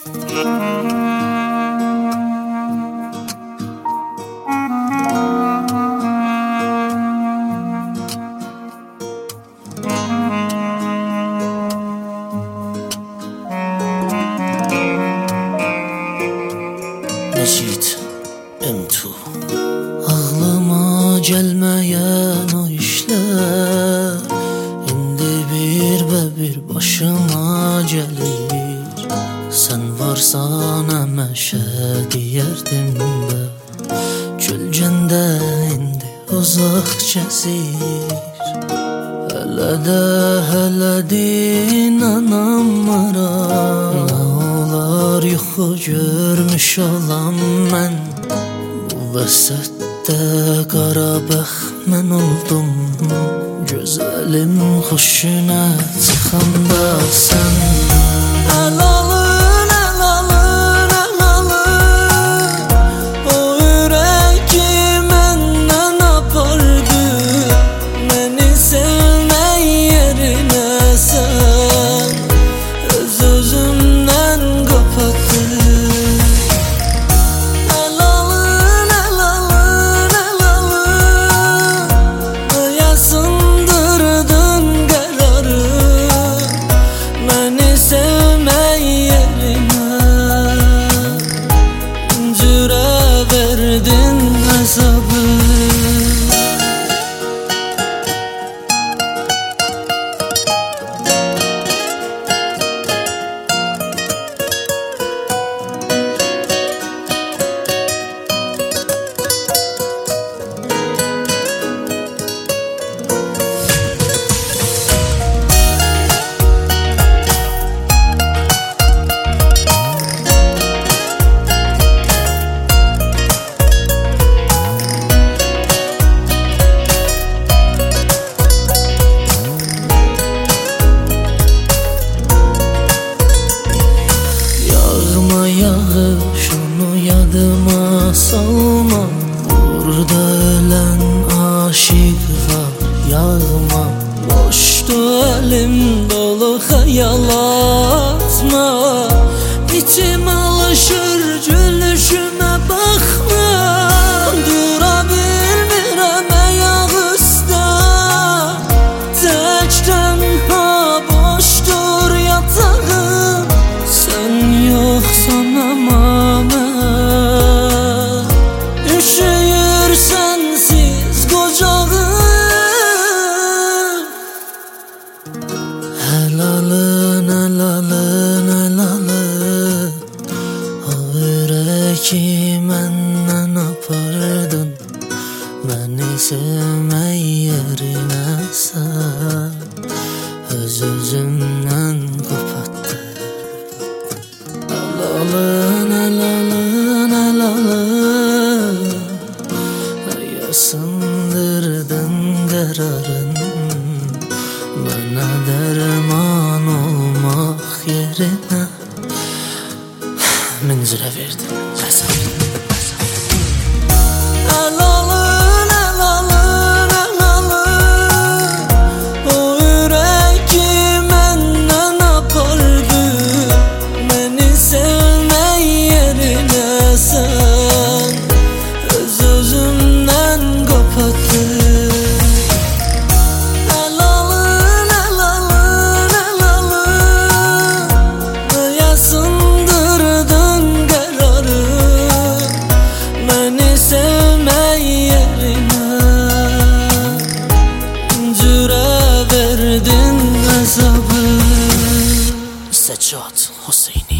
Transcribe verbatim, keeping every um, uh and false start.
Mecid Emtu. Ağlıma gelmeyen o işler indi bir be bir başıma gelir. Sen varsan emeşe diyerdim be, Gölgende indi uzak kesir. Hele de hele din anamıram, ne olar yuxu görmüş olam mən. Bu vəsətdə qarabəx mən oldum, gözəlim xoşuna çıxanda sən. Əlalın, əlalın, əlalın, o ürəki məndən apardı, məni sevmək yerinə sən öz özümdən qapatdı. Əlalın, əlalın, əlalın, yasındırdın qərarı, məni sevmək yerinə cürə verdin əzabı. Yağış onu yadıma salma, burada ölen aşık var yağma. Boştu elim dolu hayal atma, içim alışır gülüşüme bakma. Dura bilmirəm ayaq üstə, tək tənha boşdur yatağım, sen yoksan ama mən üşüyür sensiz qocağım. Helalın, helalın, helalın, o ürəki məndən apardın, məni sevmək yerinə sən öz özümdən qopatdın. Əlalın, əlalın, əlalın, yasındırdın qərarın, mənə dərman olmaq yerinə min cürə verdin əzabı. Əlalın, əlalın, əlalın, o ürəki məndən apardı, məni sevmək yerinə sən öz özümdən qopatdı. Əlalın, əlalın, əlalın, yasındırdın qərarı, məni sevmək yerinə cürə verdin əzabı. Səccad Hüseyni.